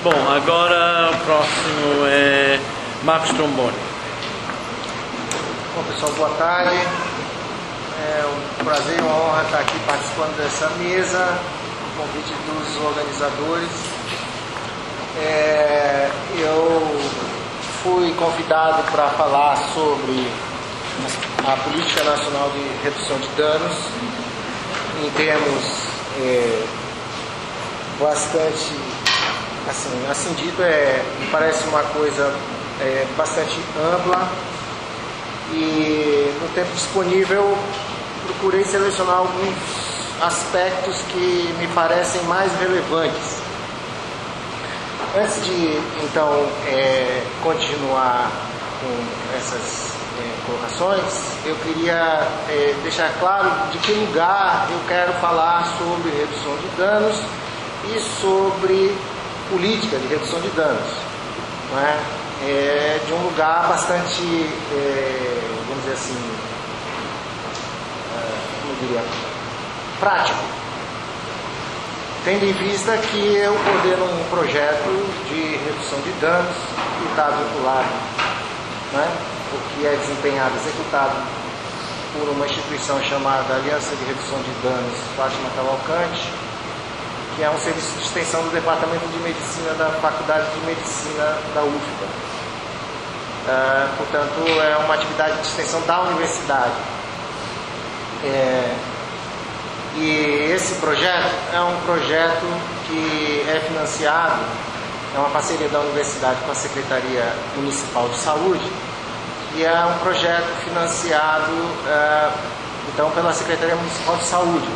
Bom, agora o próximo é Marcos Tromboni. Bom, pessoal, boa tarde. É um prazer e uma honra estar aqui participando dessa mesa, com o convite dos organizadores. Eu fui convidado para falar sobre a Política Nacional de Redução de Danos, em termos bastante, assim dito, me parece uma coisa bastante ampla, e no tempo disponível procurei selecionar alguns aspectos que me parecem mais relevantes. Antes de, então, continuar com essas colocações, eu queria deixar claro de que lugar eu quero falar sobre redução de danos e sobre política de redução de danos, não é? De um lugar bastante, vamos dizer assim, como eu diria, prático, tendo em vista que eu coordeno um projeto de redução de danos que está vinculado, não é? O que é desempenhado, executado por uma instituição chamada Aliança de Redução de Danos Fátima Cavalcante, que é um serviço de extensão do Departamento de Medicina da Faculdade de Medicina da UFBA. Portanto, é uma atividade de extensão da universidade. E esse projeto é um projeto que é financiado, é uma parceria da universidade com a Secretaria Municipal de Saúde, e é um projeto financiado, então, pela Secretaria Municipal de Saúde.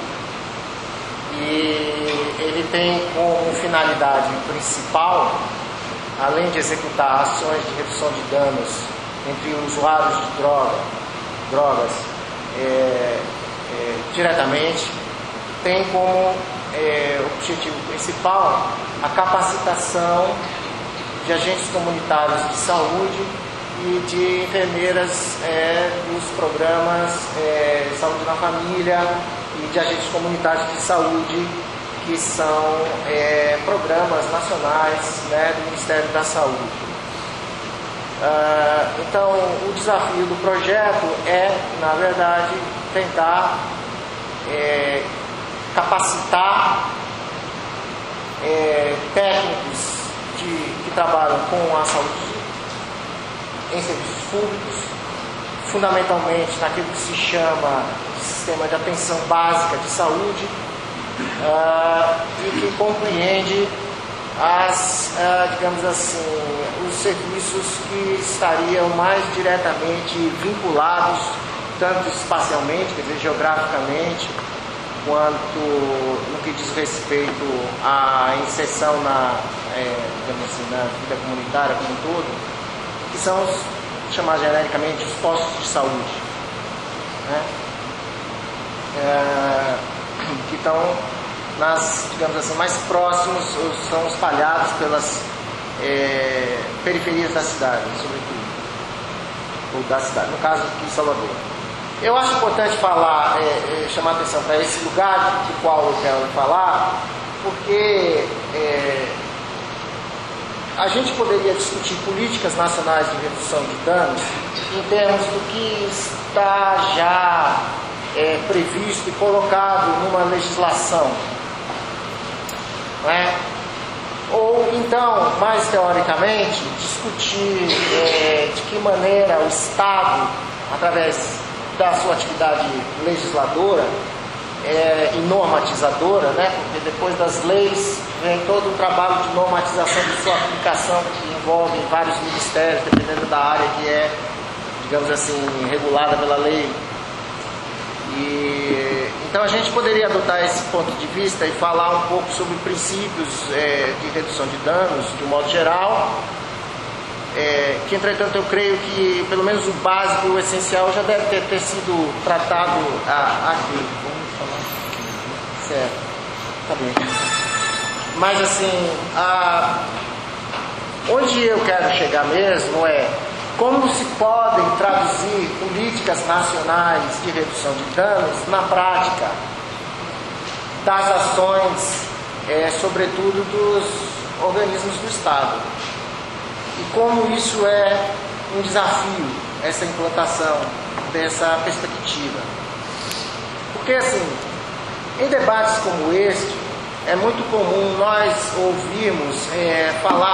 E ele tem como finalidade principal, além de executar ações de redução de danos entre usuários de drogas diretamente, tem como objetivo principal a capacitação de agentes comunitários de saúde e de enfermeiras dos programas Saúde na Família e de agentes comunitários de saúde, que são programas nacionais, né, do Ministério da Saúde. Então, o desafio do projeto é, na verdade, tentar capacitar técnicos que trabalham com a saúde em serviços públicos, fundamentalmente naquilo que se chama de sistema de atenção básica de saúde, e que compreende digamos assim, os serviços que estariam mais diretamente vinculados, tanto espacialmente, quer dizer, geograficamente, quanto no que diz respeito à inserção digamos assim, na vida comunitária como um todo, que são os chamados genericamente os postos de saúde, né? Que estão digamos assim, mais próximos, são espalhados pelas periferias da cidade, sobretudo, ou da cidade, no caso aqui em Salvador. Eu acho importante falar, chamar atenção para esse lugar do qual eu quero falar, porque a gente poderia discutir políticas nacionais de redução de danos em termos do que está já previsto e colocado numa legislação, não é? Ou então, mais teoricamente, discutir de que maneira o Estado, através da sua atividade legisladora e normatizadora, né? Porque depois das leis vem todo o trabalho de normatização de sua aplicação, que envolve vários ministérios, dependendo da área que é, digamos assim, regulada pela lei. Então a gente poderia adotar esse ponto de vista e falar um pouco sobre princípios de redução de danos, de um modo geral, que entretanto eu creio que pelo menos o básico e o essencial já deve ter sido tratado aqui. Vamos falar aqui. Certo, tá bem. Mas assim, onde eu quero chegar mesmo é como se podem traduzir políticas nacionais de redução de danos na prática das ações, sobretudo dos organismos do Estado. E como isso é um desafio, essa implantação dessa perspectiva. Porque, assim, em debates como este, é muito comum nós ouvirmos falar